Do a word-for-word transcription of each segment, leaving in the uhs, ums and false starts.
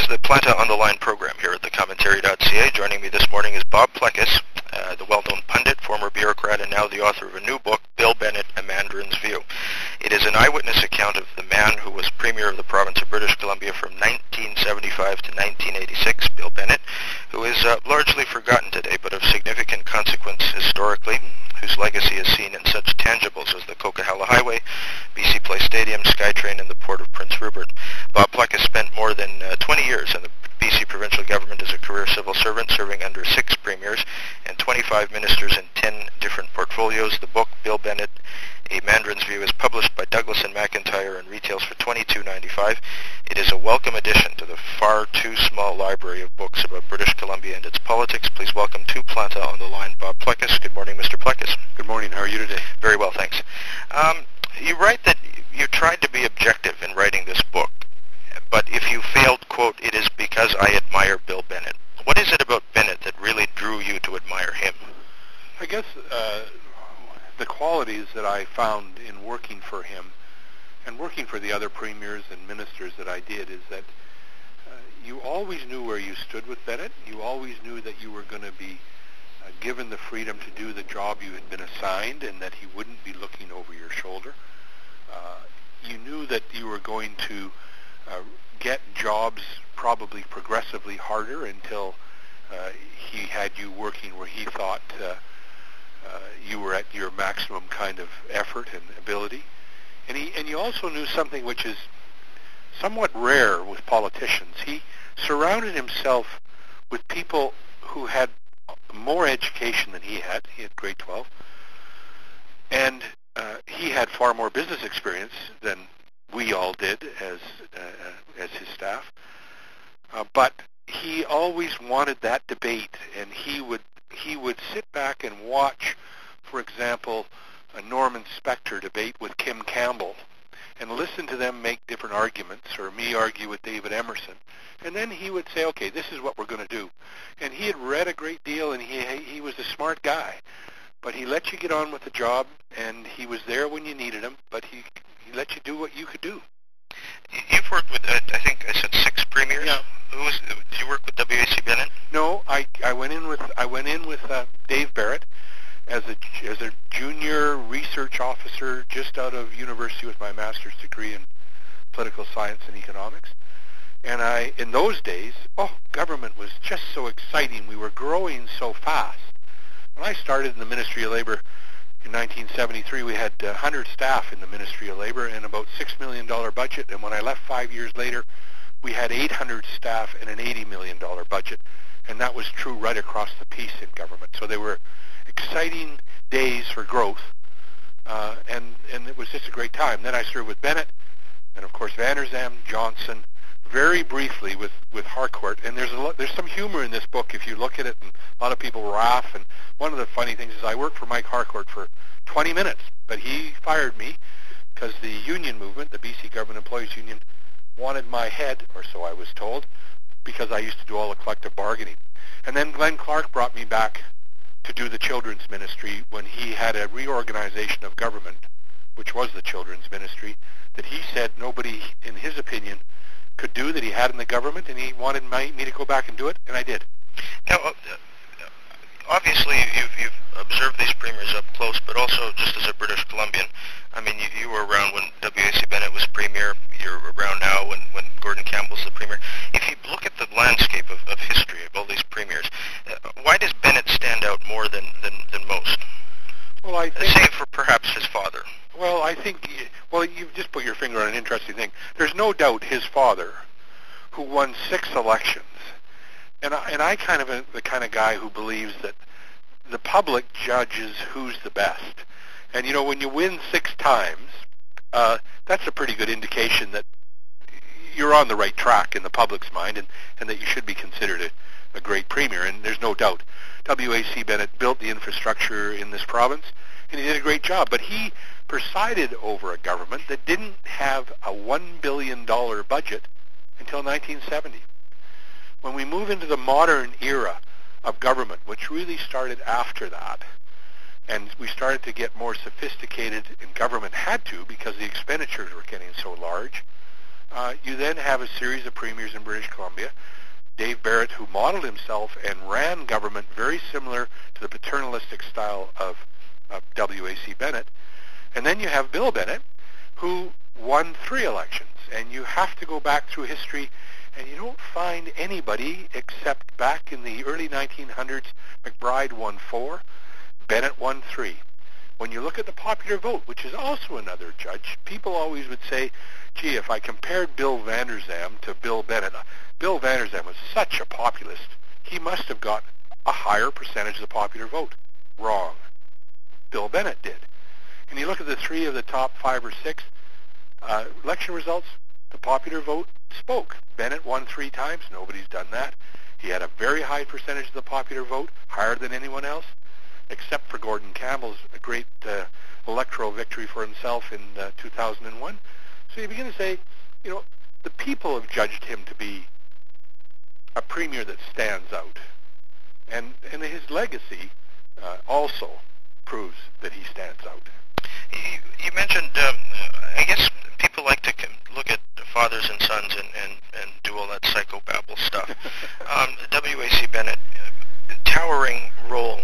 is the Planta on the Line program here at the commentary dot c a. Joining me this morning is Bob Pleckus, uh, the well-known pundit, former bureaucrat, and now the author of a new book, Bill Bennett, A Mandarin's View. It is an eyewitness account of the man who was Premier of the province of British Columbia from nineteen seventy-five to nineteen eighty-six, Bill Bennett, who is uh, largely forgotten today, but of significant consequence historically, whose legacy is seen in such tangibles as the Coquihalla Highway, B C Place Stadium, SkyTrain, and the Port of Prince Rupert. Bob Pleckus spent more than uh, twenty years in the B C provincial government as a career civil servant, serving under six premiers and twenty-five ministers in ten different portfolios. The book, Bill Bennett, A Mandarin's View, is published by Douglas and McIntyre and retails for twenty-two dollars and ninety-five cents. It is a welcome addition to the far too small library of books about British Columbia and its politics. Please welcome to Planta on the Line, Bob Pleckus. Good morning, Mister Pleckus. Good morning. How are you today? Very well, thanks. Um, you write that you tried to be objective in writing this book, but if you failed, quote, it is because I admire Bill Bennett. What is it about Bennett that really drew you to admire him? I guess uh, the qualities that I found in working for him and working for the other premiers and ministers that I did is that uh, you always knew where you stood with Bennett. You always knew that you were going to be uh, given the freedom to do the job you had been assigned and that he wouldn't be looking over your shoulder. Uh, you knew that you were going to uh, get jobs probably progressively harder until uh, he had you working where he thought uh, uh, you were at your maximum kind of effort and ability. And he and you also knew something which is somewhat rare with politicians. He surrounded himself with people who had more education than he had. He had grade twelve. And uh, he had far more business experience than we all did as uh, as his staff. Uh, but he always wanted that debate, and he would he would sit back and watch, for example, a Norman Spector debate with Kim Campbell, and listen to them make different arguments, or me argue with David Emerson, and then he would say, okay, this is what we're going to do. And he had read a great deal, and he he was a smart guy, but he let you get on with the job, and he was there when you needed him, but he he let you do what you could do. You've worked with, uh, I think I said six premiers. Yeah. Who was? Did you work with W A C Bennett? No, I I went in with I went in with uh, Dave Barrett as a as a junior research officer just out of university with my master's degree in political science and economics. And I, in those days, oh, government was just so exciting. We were growing so fast. When I started in the Ministry of Labor in nineteen seventy-three, we had uh, one hundred staff in the Ministry of Labor and about six million dollars budget. And when I left five years later, we had eight hundred staff and an eighty million dollars budget. And that was true right across the piece in government. So they were exciting days for growth. Uh, and, and it was just a great time. Then I served with Bennett and, of course, Van der Zalm, Johnson, very briefly with, with Harcourt. And there's a lot, there's some humor in this book if you look at it, and a lot of people laugh. And one of the funny things is I worked for Mike Harcourt for twenty minutes, but he fired me because the union movement, the B C Government Employees Union, wanted my head, or so I was told, because I used to do all the collective bargaining. And then Glenn Clark brought me back to do the children's ministry when he had a reorganization of government, which was the children's ministry, that he said nobody, in his opinion, could do that he had in the government, and he wanted my, me to go back and do it, and I did. Now, uh, obviously, you've, you've observed these premiers up close, but also just as a British Columbian, I mean, you, you were around when W A C Bennett was Premier. You're around now when, when Gordon Campbell's the Premier. If you look at the landscape of, of history of all these premiers, uh, why does Bennett stand out more than, than, than most? Well, I think... Save for perhaps his father. Well, I think, well, you've just put your finger on an interesting thing. There's no doubt his father, who won six elections, and I, and I kind of am the kind of guy who believes that the public judges who's the best. And, you know, when you win six times, uh, that's a pretty good indication that you're on the right track in the public's mind, and, and that you should be considered a, a great premier. And there's no doubt W A C Bennett built the infrastructure in this province, and he did a great job. But he presided over a government that didn't have a one billion dollars budget until nineteen seventy. When we move into the modern era of government, which really started after that, and we started to get more sophisticated, and government had to because the expenditures were getting so large, Uh, you then have a series of premiers in British Columbia. Dave Barrett, who modeled himself and ran government very similar to the paternalistic style of, of W A C Bennett. And then you have Bill Bennett, who won three elections. And you have to go back through history, and you don't find anybody except back in the early nineteen hundreds, McBride won four, Bennett won three. When you look at the popular vote, which is also another judge, people always would say, gee, if I compared Bill Vander Zalm to Bill Bennett, Bill Vander Zalm was such a populist, he must have got a higher percentage of the popular vote. Wrong. Bill Bennett did. And you look at the three of the top five or six uh, election results, the popular vote spoke. Bennett won three times. Nobody's done that. He had a very high percentage of the popular vote, higher than anyone else, except for Gordon Campbell's great uh, electoral victory for himself in uh, two thousand one. So you begin to say, you know, the people have judged him to be a premier that stands out. And, and his legacy uh, also proves that he stands out. You, you mentioned, um, I guess people like to look at fathers and sons and, and, and do all that psychobabble stuff. um, W A C Bennett, uh, towering role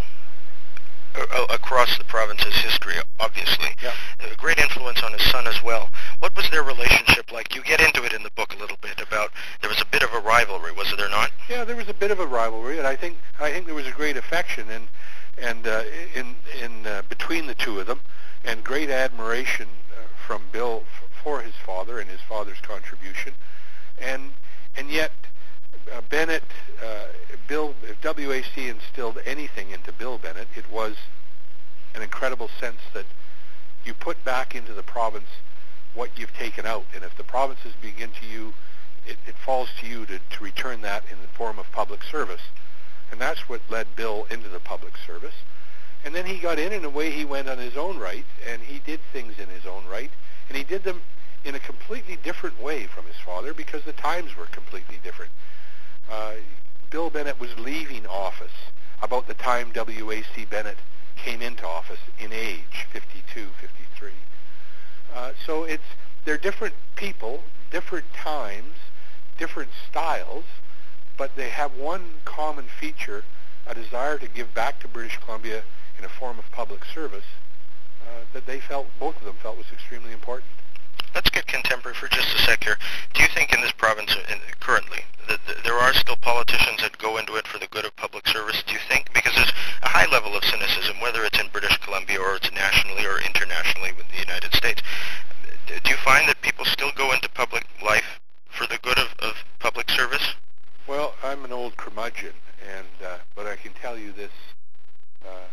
uh, across the province's history, obviously. Yeah. A great influence on his son as well. What was their relationship like? You get into it in the book a little bit about there was a bit of a rivalry, was there not? Yeah, there was a bit of a rivalry, and I think I think there was a great affection and and uh, in in uh, between the two of them, and great admiration uh, from Bill f- for his father and his father's contribution, and and yet uh, Bennett, uh, Bill, if W A C instilled anything into Bill Bennett, it was an incredible sense that you put back into the province what you've taken out, and if the provinces begin to you, it, it falls to you to, to return that in the form of public service. And that's what led Bill into the public service. And then he got in, and away he went on his own right, and he did things in his own right, and he did them in a completely different way from his father because the times were completely different. Uh, Bill Bennett was leaving office about the time W A C Bennett came into office in age, fifty-two, fifty-three. Uh, so it's they're different people, different times, different styles, but they have one common feature, a desire to give back to British Columbia in a form of public service uh, that they felt, both of them felt, was extremely important. Let's get contemporary for just a sec here. Do you think in this province in, currently that there are still politicians that go into it for the good of public service? Do you think? Because there's a high level of cynicism, whether it's in British Columbia or it's nationally or internationally with the United States. Do you find that people still go into public life for the good of, of public service? Well, I'm an old curmudgeon, and uh, but I can tell you this. Uh,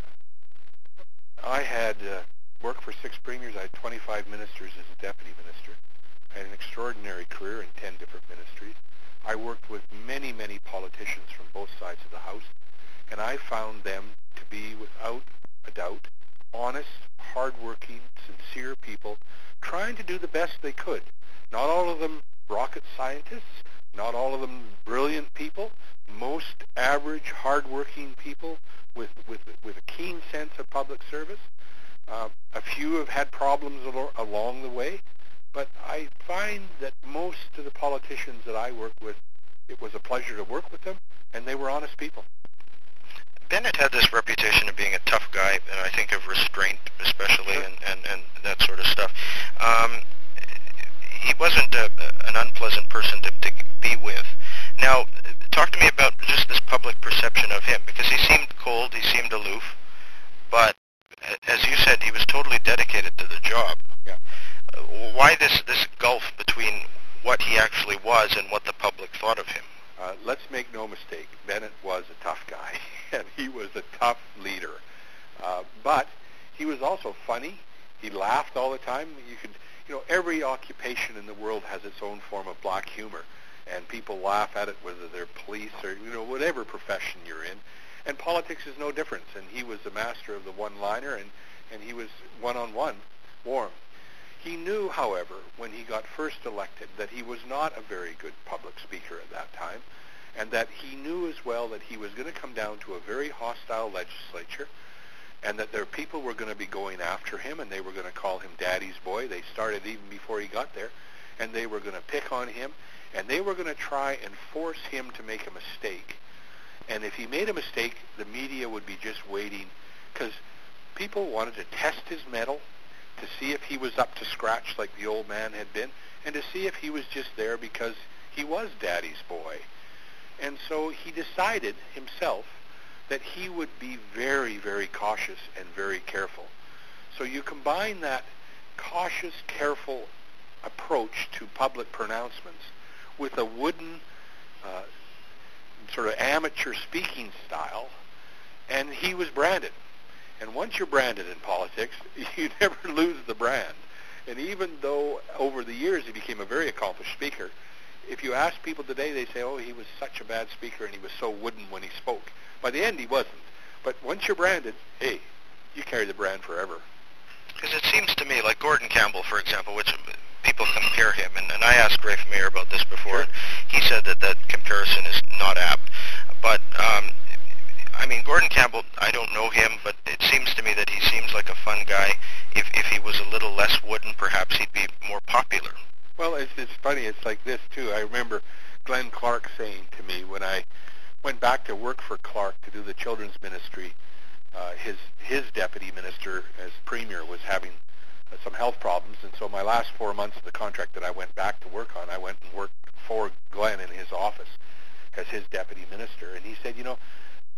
I had uh, worked for six premiers. I had twenty-five ministers as a deputy minister. I had an extraordinary career in ten different ministries. I worked with many, many politicians from both sides of the house, and I found them to be, without a doubt, honest, hardworking, sincere people trying to do the best they could. Not all of them rocket scientists, not all of them brilliant people, most average, hardworking people with, with, with a keen sense of public service. Uh, a few have had problems al- along the way, but I find that most of the politicians that I work with, it was a pleasure to work with them, and they were honest people. Bennett had this reputation of being a tough guy, and I think of restraint especially, Sure. and, and, and that sort of stuff. Um, he wasn't a, an unpleasant person to, to be with. Now, talk to me about just this public perception of him, because he seemed cold, he seemed aloof, but as you said, he was totally dedicated to the job. Yeah. Uh, why this, this gulf between what he actually was and what the public thought of him? Uh, let's make no mistake, Bennett was a tough guy, and he was a tough leader. Uh, but he was also funny. He laughed all the time. You could, you know, every occupation in the world has its own form of black humor, and people laugh at it, whether they're police or, you know, whatever profession you're in. And politics is no different. And he was the master of the one-liner, and, and he was one-on-one warm. He knew, however, when he got first elected, that he was not a very good public speaker at that time, and that he knew as well that he was going to come down to a very hostile legislature, and that there people were going to be going after him, and they were going to call him Daddy's boy. They started even before he got there. and they were going to pick on him, and they were going to try and force him to make a mistake. And if he made a mistake, the media would be just waiting, because people wanted to test his mettle, to see if he was up to scratch like the old man had been, and to see if he was just there because he was Daddy's boy. And so he decided himself that he would be very, very cautious and very careful. So you combine that cautious, careful approach to public pronouncements with a wooden uh, sort of amateur speaking style, and he was branded. And once you're branded in politics, you never lose the brand. And even though over the years he became a very accomplished speaker, if you ask people today, they say, oh, he was such a bad speaker and he was so wooden when he spoke. By the end, he wasn't. But once you're branded, hey, you carry the brand forever. Because it seems to me, like Gordon Campbell, for example, which people compare him, and, and I asked Rafe Mayer about this before, sure. and he said that that comparison is not apt. But, um, I mean, Gordon Campbell, I don't know him, but it seems to me that he seems like a fun guy. If, if he was a little less wooden, perhaps he'd be more popular. Well, it's, it's funny. It's like this, too. I remember Glenn Clark saying to me when I went back to work for Clark to do the children's ministry, uh, his his deputy minister as premier was having uh, some health problems, and so my last four months of the contract that I went back to work on, I went and worked for Glenn in his office as his deputy minister, and he said, you know,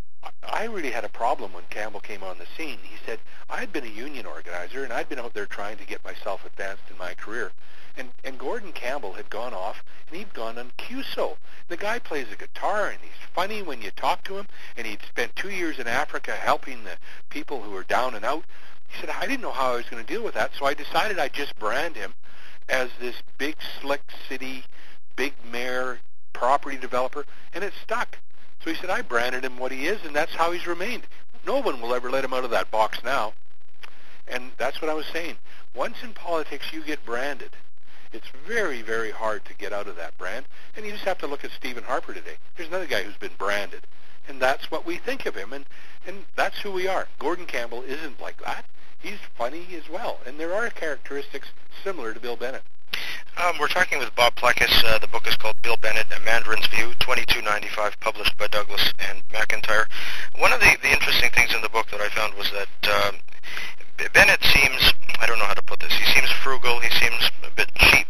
I really had a problem when Campbell came on the scene. He said, I had been a union organizer, and I'd been out there trying to get myself advanced in my career. And, and Gordon Campbell had gone off, and he'd gone on Q S O. The guy plays a guitar, and he's funny when you talk to him, and he'd spent two years in Africa helping the people who were down and out. He said, I didn't know how I was going to deal with that, so I decided I'd just brand him as this big, slick city, big mayor, property developer, and it stuck. So he said, I branded him what he is, and that's how he's remained. No one will ever let him out of that box now. And that's what I was saying. Once in politics you get branded, it's very, very hard to get out of that brand. And you just have to look at Stephen Harper today. There's another guy who's been branded. And that's what we think of him. And, and that's who we are. Gordon Campbell isn't like that. He's funny as well. And there are characteristics similar to Bill Bennett. Um, we're talking with Bob Plekas. Uh, the book is called Bill Bennett, A Mandarin's View, twenty-two ninety-five, published by Douglas and McIntyre. One of the, the interesting things in the book that I found was that um, Bennett seems, I don't know how to put this, he seems frugal, he seems a bit cheap.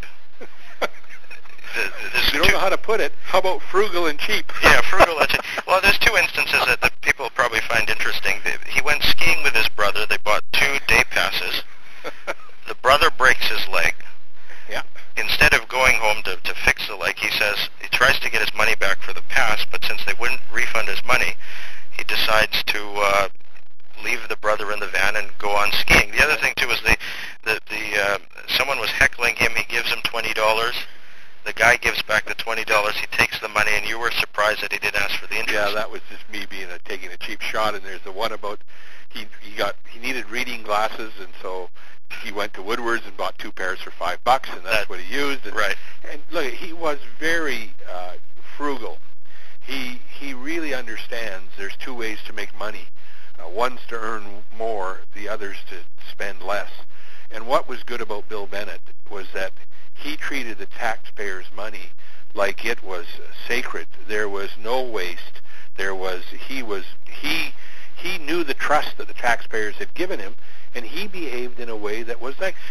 You don't know how to put it. How about frugal and cheap? Yeah, frugal and cheap. Well, there's two instances that, that people probably find interesting. He went skiing with his brother. They bought two day passes. The brother breaks his leg. Yeah. Instead of going home to, to fix the leg, he says he tries to get his money back for the pass, but since they wouldn't refund his money, he decides to uh, leave the brother in the van and go on skiing. The other thing, too, is the, the, the uh, someone was heckling him. He gives him twenty dollars. The guy gives back the twenty dollars. He takes the money, and you were surprised that he didn't ask for the interest. Yeah, that was just me being a, taking a cheap shot. And there's the one about he he got he needed reading glasses, and so he went to Woodward's and bought two pairs for five bucks, and that's that, what he used. And, right. And look, he was very uh, frugal. He he really understands there's two ways to make money. Uh, one's to earn more, the other's to spend less. And what was good about Bill Bennett was that he treated the taxpayers' money like it was sacred. There was no waste. There was he was he he knew the trust that the taxpayers had given him, and he behaved in a way that was like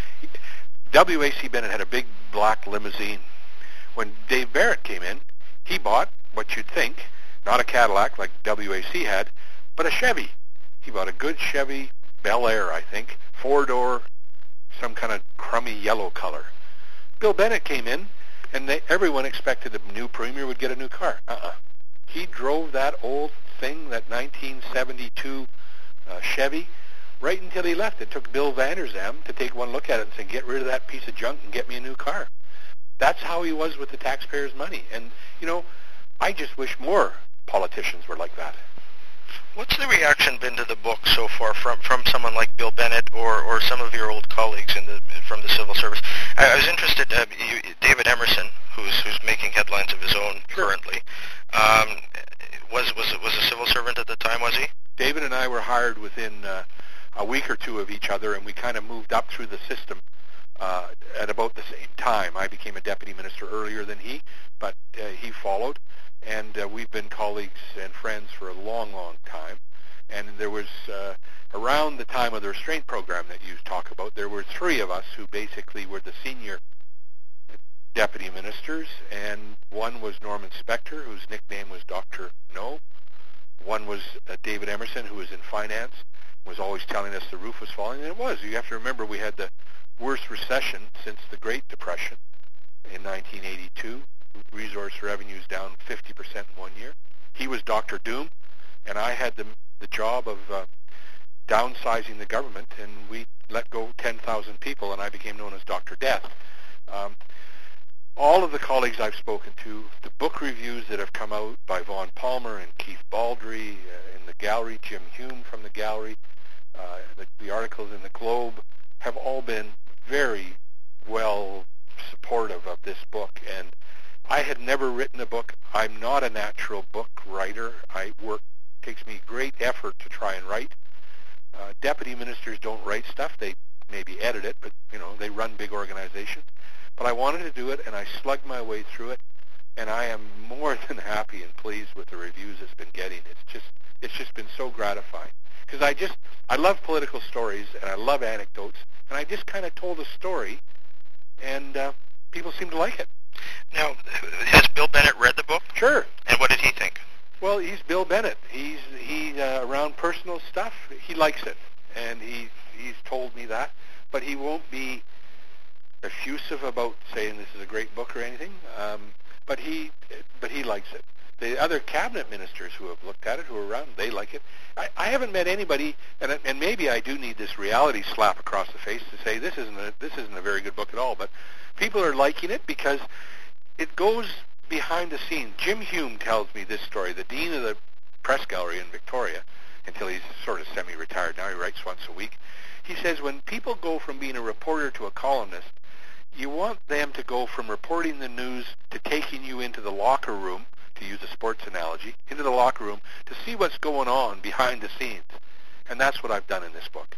W A C Bennett had a big black limousine. When Dave Barrett came in, he bought what you'd think, not a Cadillac like W A C had, but a Chevy. He bought a good Chevy Bel Air, I think, four-door, some kind of crummy yellow color. Bill Bennett came in, and they, everyone expected the new premier would get a new car. Uh-uh. He drove that old thing, that nineteen seventy-two uh, Chevy, right until he left. It took Bill Vanderzam to take one look at it and say, get rid of that piece of junk and get me a new car. That's how he was with the taxpayers' money. And, you know, I just wish more politicians were like that. What's the reaction been to the book so far from, from someone like Bill Bennett or, or some of your old colleagues in the from the civil service? I, I was interested, uh, you, David Emerson, who's who's making headlines of his own sure. currently, um, was was was a civil servant at the time, was he? David and I were hired within uh, a week or two of each other, and we kind of moved up through the system uh, at about the same time. I became a deputy minister earlier than he, but uh, he followed, and uh, we've been colleagues and friends for a long, long time. And there was, uh, around the time of the restraint program that you talk about, there were three of us who basically were the senior deputy ministers, and one was Norman Spector, whose nickname was Doctor No. One was uh, David Emerson, who was in finance, was always telling us the roof was falling, and it was. You have to remember we had the worst recession since the Great Depression in nineteen eighty-two. Resource revenues down fifty percent in one year. He was Doctor Doom, and I had the, the job of uh, downsizing the government, and we let go ten thousand people, and I became known as Doctor Death. Um, all of the colleagues I've spoken to, the book reviews that have come out by Vaughn Palmer and Keith Baldry uh, in the gallery, Jim Hume from the gallery, uh, the, the articles in the Globe have all been very well supportive of this book. And I had never written a book. I'm not a natural book writer. I work, it takes me great effort to try and write. Uh, deputy ministers don't write stuff. They maybe edit it, but you know, they run big organizations. But I wanted to do it, and I slugged my way through it, and I am more than happy and pleased with the reviews it's been getting. It's just, it's just been so gratifying. Because I just, I love political stories, and I love anecdotes, and I just kind of told a story, and uh, people seem to like it. Now, has Bill Bennett read the book? Sure. And what did he think? Well, he's Bill Bennett. He's he uh, around personal stuff. He likes it, and he he's told me that. But he won't be effusive about saying this is a great book or anything. Um, but he but he likes it. The other cabinet ministers who have looked at it, who are around, they like it. I, I haven't met anybody, and and maybe I do need this reality slap across the face to say this isn't a, this isn't a very good book at all. But people are liking it because it goes behind the scenes. Jim Hume tells me this story. The dean of the press gallery in Victoria, until he's sort of semi-retired now, he writes once a week. He says when people go from being a reporter to a columnist, you want them to go from reporting the news to taking you into the locker room, to use a sports analogy, into the locker room to see what's going on behind the scenes. And that's what I've done in this book.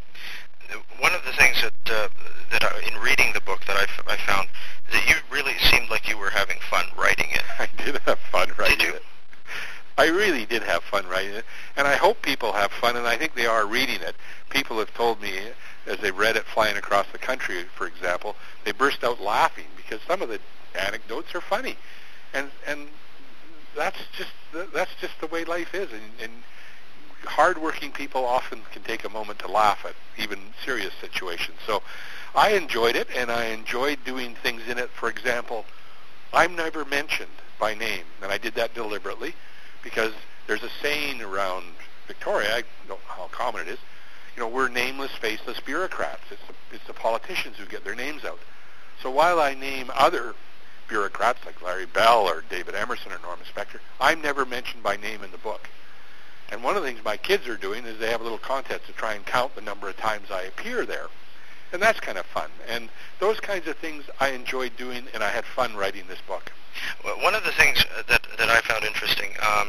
One of the things that uh, that I, in reading the book that I, f- I found, that you really seemed like you were having fun writing it. I did have fun writing did you? it. I really did have fun writing it, and I hope people have fun, and I think they are reading it. People have told me, as they read it flying across the country, for example, they burst out laughing because some of the anecdotes are funny, and and that's just that's just the way life is, and, and hardworking people often can take a moment to laugh at even serious situations. So I enjoyed it, and I enjoyed doing things in it. For example, I'm never mentioned by name, and I did that deliberately because there's a saying around Victoria, I don't know how common it is, you know, we're nameless, faceless bureaucrats. It's the, it's the politicians who get their names out. So while I name other bureaucrats like Larry Bell or David Emerson or Norman Spector, I'm never mentioned by name in the book. And one of the things my kids are doing is they have a little contest to try and count the number of times I appear there. And that's kind of fun. And those kinds of things I enjoyed doing, and I had fun writing this book. Well, one of the things that that I found interesting um,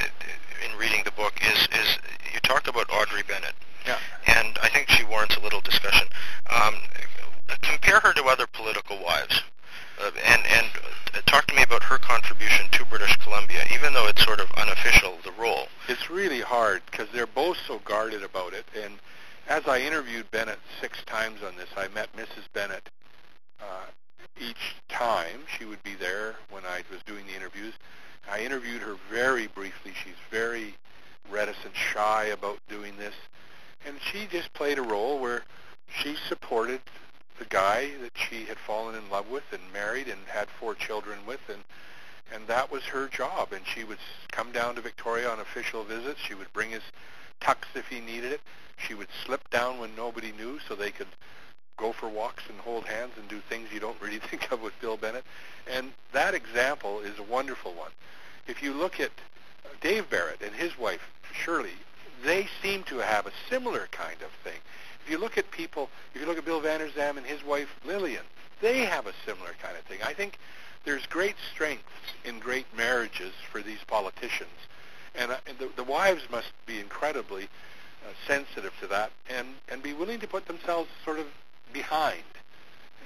in reading the book is is you talked about Audrey Bennett. Yeah. And I think she warrants a little discussion. Um, compare her to other political wives. Uh, and and uh, talk to me about her contribution to British Columbia, even though it's sort of unofficial, the role. It's really hard because they're both so guarded about it. And as I interviewed Bennett six times on this, I met Missus Bennett uh, each time. She would be there when I was doing the interviews. I interviewed her very briefly. She's very reticent, shy about doing this. And she just played a role where she supported the guy that she had fallen in love with and married and had four children with, and and that was her job. And she would come down to Victoria on official visits. She would bring his tux if he needed it. She would slip down when nobody knew so they could go for walks and hold hands and do things you don't really think of with Bill Bennett. And that example is a wonderful one. If you look at Dave Barrett and his wife, Shirley, they seem to have a similar kind of thing. If you look at people, if you look at Bill Van der Zam and his wife Lillian, they have a similar kind of thing. I think there's great strength in great marriages for these politicians, and, uh, and the, the wives must be incredibly uh, sensitive to that and, and be willing to put themselves sort of behind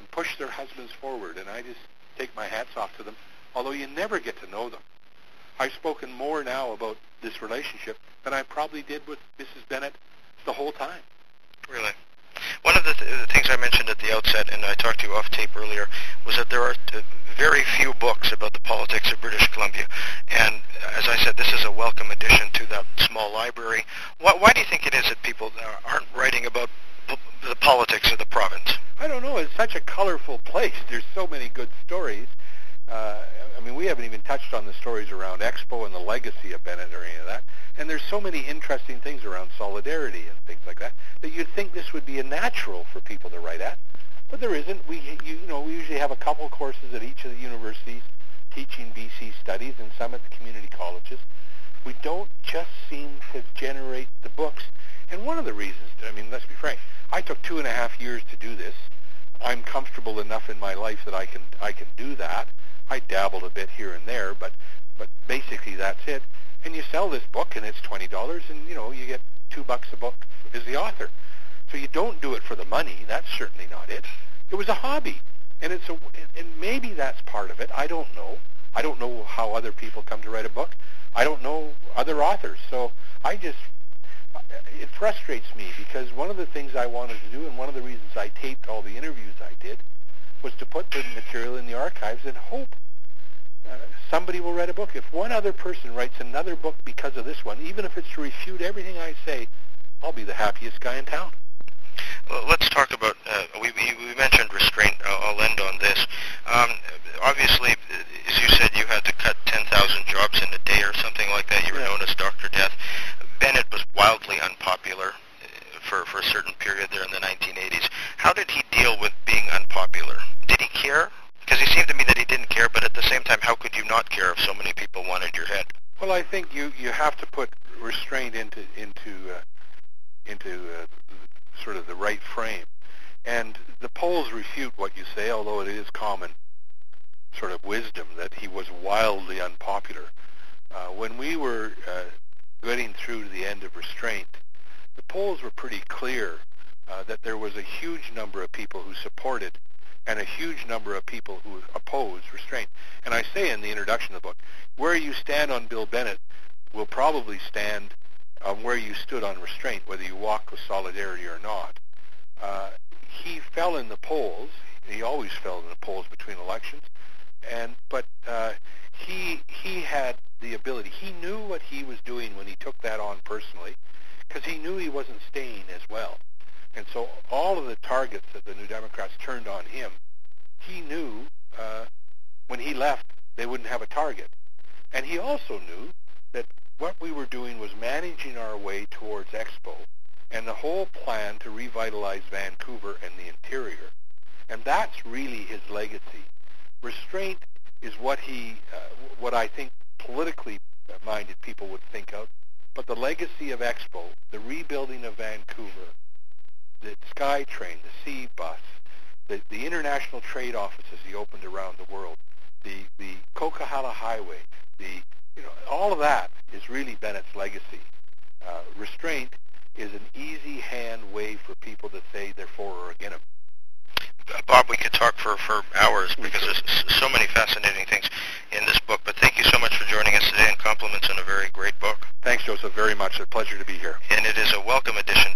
push their husbands forward, and I just take my hats off to them, although you never get to know them. I've spoken more now about this relationship than I probably did with Missus Bennett the whole time. Really? One of the, th- the things I mentioned at the outset, and I talked to you off tape earlier, was that there are uh, very few books about the politics of British Columbia. And as I said, this is a welcome addition to that small library. Why, why do you think it is that people aren't writing about p- the politics of the province? I don't know. It's such a colorful place. There's so many good stories. Uh, I mean, we haven't even touched on the stories around Expo and the legacy of Bennett or any of that. And there's so many interesting things around solidarity and things like that that you'd think this would be a natural for people to write at. But there isn't. We, you, you know, we usually have a couple courses at each of the universities teaching B C studies and some at the community colleges. We don't just seem to generate the books. And one of the reasons, I mean, let's be frank, I took two and a half years to do this. I'm comfortable enough in my life that I can I can do that. I dabbled a bit here and there, but but basically that's it. And you sell this book, and it's twenty dollars, and you know you get two bucks a book as the author. So you don't do it for the money. That's certainly not it. It was a hobby, and it's a and maybe that's part of it. I don't know. I don't know how other people come to write a book. I don't know other authors. So I just it frustrates me because one of the things I wanted to do, and one of the reasons I taped all the interviews I did, was to put the material in the archives and hope uh, somebody will write a book. If one other person writes another book because of this one, even if it's to refute everything I say, I'll be the happiest guy in town. Well, let's talk about, uh, we, we, we mentioned restraint. I'll, I'll end on this. Um, obviously, as you said, you had to cut ten thousand jobs in a day or something like that. You were yeah. known as Doctor Death. Bennett was wildly unpopular for, for a certain period there in the nineteen eighties. How did he deal with being unpopular? Did he care? Because he seemed to me that he didn't care, but at the same time, how could you not care if so many people wanted your head? Well, I think you, you have to put restraint into into uh, into uh, sort of the right frame. And the polls refute what you say, although it is common sort of wisdom that he was wildly unpopular. Uh, when we were uh, getting through to the end of restraint, the polls were pretty clear uh, that there was a huge number of people who supported and a huge number of people who opposed restraint. And I say in the introduction of the book, where you stand on Bill Bennett will probably stand on where you stood on restraint, whether you walk with solidarity or not. Uh, he fell in the polls. He always fell in the polls between elections. And but uh, he he had the ability. He knew what he was doing when he took that on personally, because he knew he wasn't staying as well. And so all of the targets that the New Democrats turned on him, he knew uh, when he left they wouldn't have a target. And he also knew that what we were doing was managing our way towards Expo and the whole plan to revitalize Vancouver and the interior. And that's really his legacy. Restraint is what he, uh, what I think politically minded people would think of, but the legacy of Expo, the rebuilding of Vancouver, the SkyTrain, the Sea Bus, the, the international trade offices he opened around the world, the, the Coquihalla Highway, the, you know, all of that is really Bennett's legacy. Uh, restraint is an easy hand way for people to say they're for or against him. Bob, we could talk for, for hours because there's so many fascinating things in this book, but thank you so much for joining us today, and compliments on a very great book. Thanks, Joseph, very much. A pleasure to be here. And it is a welcome addition